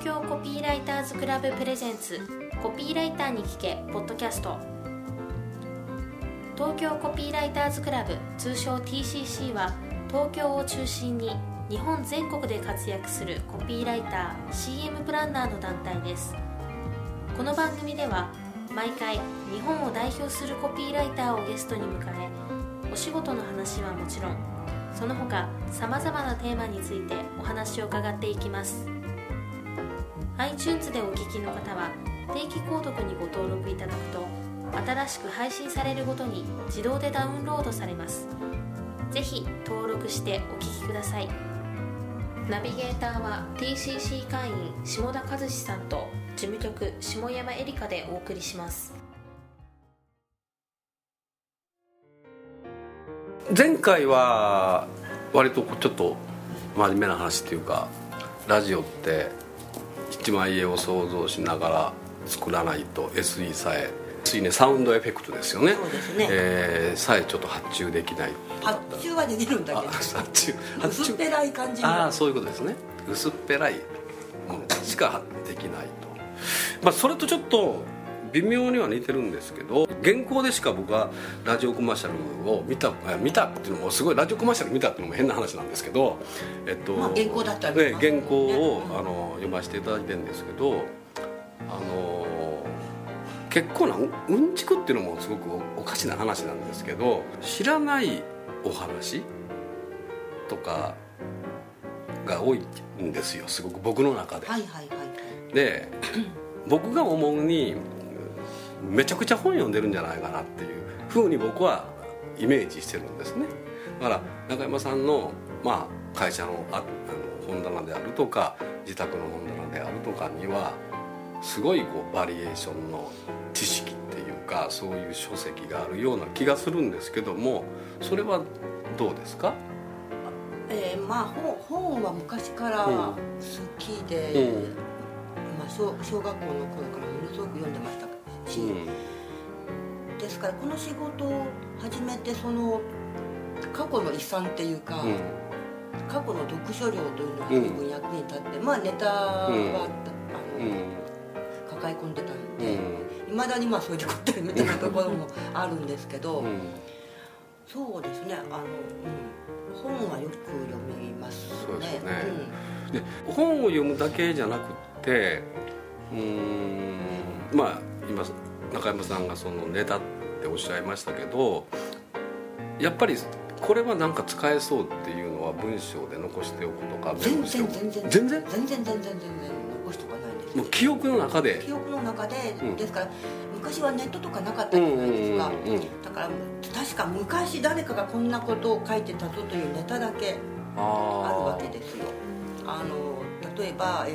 京コピーライターズクラブプレゼンツコピーライターに聞けポッドキャスト。東京コピーライターズクラブ、通称 TCC は東京を中心に日本全国で活躍するコピーライター、CM プランナーの団体です。この番組では毎回日本を代表するコピーライターをゲストに迎え、お仕事の話はもちろんその他さまざまなテーマについてお話を伺っていきます。 iTunes でお聞きの方は定期購読にご登録いただくと新しく配信されるごとに自動でダウンロードされます。ぜひ登録してお聞きください。ナビゲーターは TCC 会員下田和志さんと事務局下山エリカでお送りします。 前回は割とちょっと真面目な話っていうか、ラジオって一枚絵を想像しながら作らないと SE さえついね、サウンドエフェクトですよね。 そうですね、 さえちょっと発注できない。 発注はできるんだけど薄っぺらい感じの。 そういうことですね。薄っぺらいものしかできないと、それとちょっと微妙には似てるんですけど、原稿でしか僕はラジオコマーシャルを見たっていうのもすごい、ラジオコマーシャル見たっていうのも変な話なんですけど、 原稿だったり、 原稿を、読ませていただいてるんですけど、結構なうんちくっていうのもすごくおかしな話なんですけど、知らないお話とかが多いんですよ、すごく僕の中で。で僕が思うにめちゃくちゃ本読んでるんじゃないかなっていうふうに僕はイメージしてるんですね。だから中山さんの、会社の本棚であるとか自宅の本棚であるとかにはすごいバリエーションの知識っていうか、そういう書籍があるような気がするんですけども、それはどうですか？ 本は昔から好きで、小学校の頃からものすごく読んでましたし、ですからこの仕事を始めて、その過去の遺産っていうか、過去の読書量というのが随分役に立って、ネタは抱え込んでたんで、いまだにそういうことみたいなところもあるんですけど、そうですね、本はよく読みますね。 そうですね、で本を読むだけじゃなくって今中山さんがそのネタっておっしゃいましたけど、やっぱりこれはなんか使えそうっていうのは文章で残しておくとか、 全然残しておかないんです。 もう記憶の中で、 ですから昔はネットとかなかったじゃないですか。だから確か昔誰かがこんなことを書いてたぞというネタだけあるわけですよ。例えば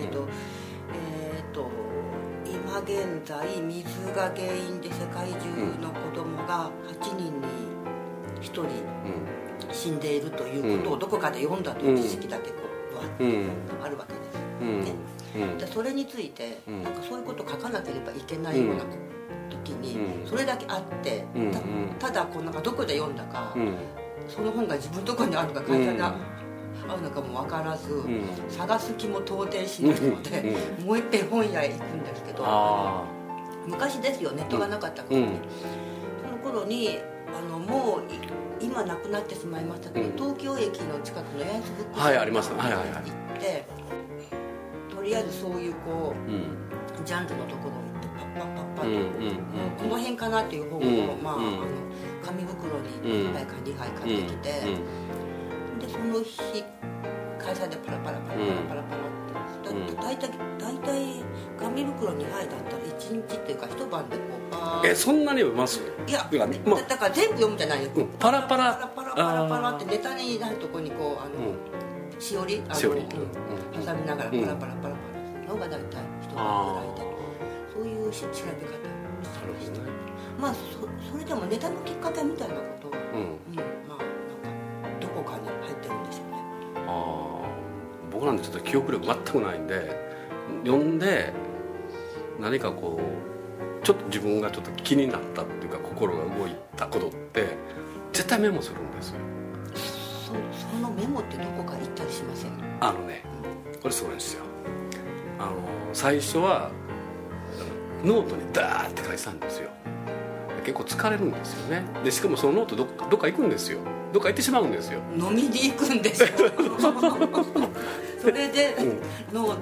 今現在水が原因で世界中の子供が8人に1人死んでいるということをどこかで読んだという知識だけあるわけですね。でそれについてなんかそういうことを書かなければいけないような時にそれだけあって、ただなんかどこで読んだか、その本が自分のところにあるか会社があるのかも分からず、探す気も到底しないので、もう一遍本屋へ行くんですけど、昔ですよ、ネットがなかった頃に、その頃にもう今なくなってしまいましたけど、東京駅の近くの八重洲ブックセンターに行って、とりあえずそういうジャンルのところに行ってパッと、この辺かなっていう本を、紙袋に1杯か2杯買ってきて、でその日会社でパラパラって大体紙袋2杯だったら1日っていうか一晩でそんなに読みます？ いや、だから全部読むじゃないよ、 パラパラってネタになるところにしおり挟みながらパラパラするのが大体一晩ぐらいで、そういう調べ方をしてました。それでもネタのきっかけみたいなことは、なんかどこかに入ってるんでしょうね。 僕なんてちょっと記憶力全くないんで、読んで何かちょっと自分がちょっと気になったっていうか心が動いたことって絶対メモするんですよ。 そのメモってどこか行ったりしません？ これすごいんですよ。 最初はノートにダーって書いてたんですよ。結構疲れるんですよね。でしかもそのノートどっか行くんですよ。どっか行ってしまうんですよ。 飲みに行くんですよそれで、ノ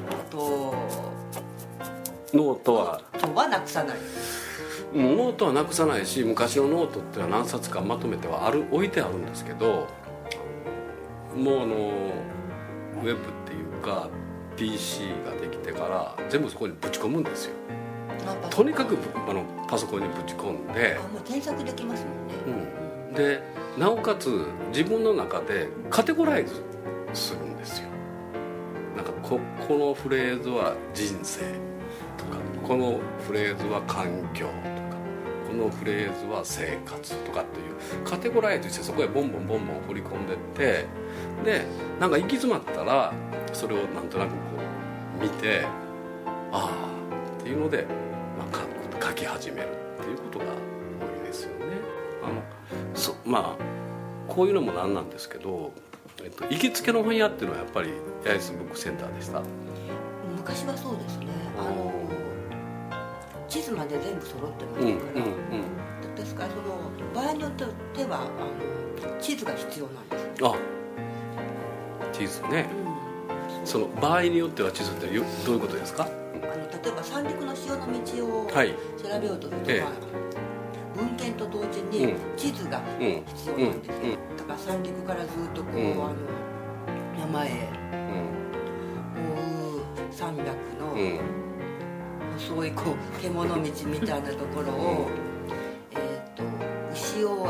ートはなくさない。 ノートはなくさないし、昔のノートってのは何冊かまとめては置いてあるんですけど、もうウェブっていうか PC ができてから全部そこにぶち込むんですよ。とにかくパソコンにぶち込んで、 もう検索できますもんね、 でなおかつ自分の中でカテゴライズするんですよ。なんかこのフレーズは人生とか、このフレーズは環境とか、このフレーズは生活とかっていうカテゴライズして、そこへボンボンボンボン掘り込んでって、でなんか行き詰まったらそれをなんとなくこう見て、ああっていうので、書き始めるっていうことが多いですよね。こういうのもなんなんですけど、行きつけの本屋っていうのはやっぱり八重洲ブックセンターでした。 昔はそうですね。地図まで全部揃ってましたから、ですから場合によっては地図が必要なんです。 地図ね、その場合によっては地図ってどういうことですか？ 例えば三陸の潮の道を調べようとすると、文献と同時に地図が必要なんですよ。だから三陸からずっとこう、山へ追う山脈の細いこう獣道みたいなところを、牛を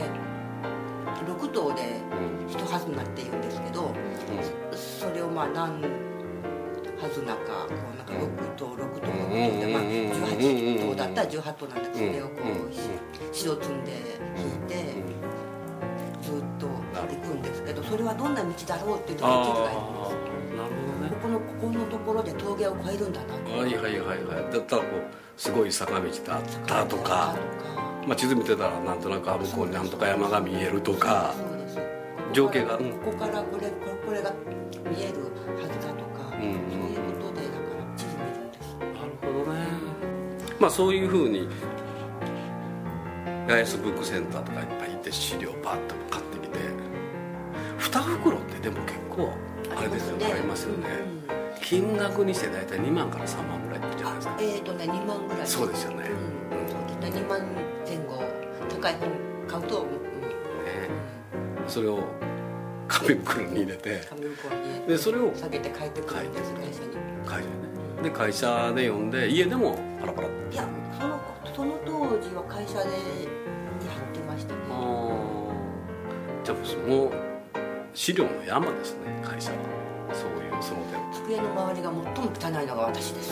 6頭で一はずなっていうんですけど、それを何はずなかこうなんか6頭で、18頭だったら18頭なんですけど、それをこう塩積んで引いてずっと行くんですけど、それはどんな道だろうっていうのが地図がいるんです。ここのところで峠を越えるんだなと。 だったらこうすごい坂道だったとか、地図見てたらなんとなく向こうになんとか山が見えるとか、情景がここからこれが見えるはずだとか、そういうことでだから地図見るんです。 なるほどね。そういうふうに八重洲ブックセンターとかいっぱい行って資料バーッと買ってきて、2袋ってでも結構あれですよね、ありますよね。金額にして大体2万から3万ぐらいじゃないですか。 2万ぐらい。 そうですよね。 2万前後高い本買うと、 それを紙袋に入れて、でそれを下げて帰ってくるんです、会社に。 で会社で読んで、家でもパラパラ。 いや、その当時は会社でやってましたね。 じゃあもう資料の山ですね、会社は。そういうその点、机の周りが最も汚いのが私です。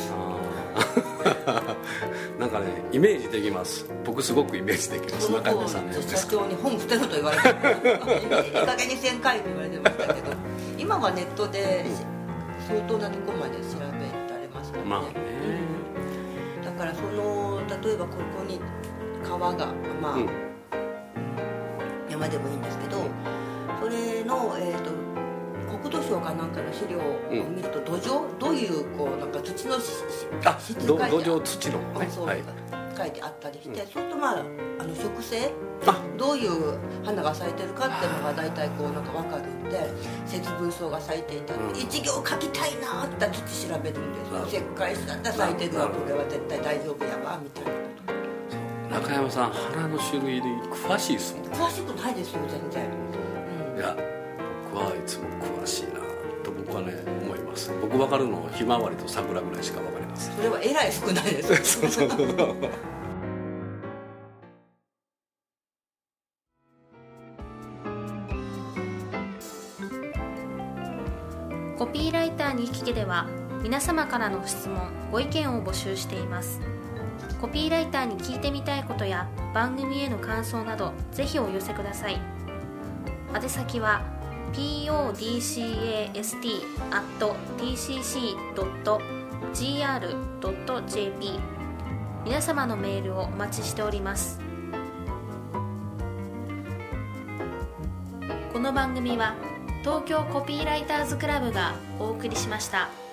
なんかね、イメージできます。僕すごくイメージできます。中山さんの社長に本捨てろと言われていい加減にせんかいと言われてましたけど、今はネットで相当なとこまで調べられますからね。だから例えばここに川が山でもいいんですけど、それの国土省かなんかの資料を見ると、土壌どういうこうなんか土の質土壌土のね、 書いてあったりして、そうすると植生どういう花が咲いてるかっていうのが大体こうなんか分かるんで、節分草が咲いていたら一行書きたいなって土調べるんですよ。石灰石だったら咲いてるわ、これは絶対大丈夫やわみたいな。 中山さん、花の種類に詳しいですもんね。 詳しくないですよ全然。 いや、僕はいつも詳しいなと僕はね思います。僕分かるのはひまわりと桜ぐらいしか分かります。 それはえらい少ないですそうコピーライターに聞けでは、皆様からの質問・ご意見を募集しています。コピーライターに聞いてみたいことや番組への感想など、ぜひお寄せください。宛先は podcast@tcc.gr.jp。 皆様のメールをお待ちしております。この番組は東京コピーライターズクラブがお送りしました。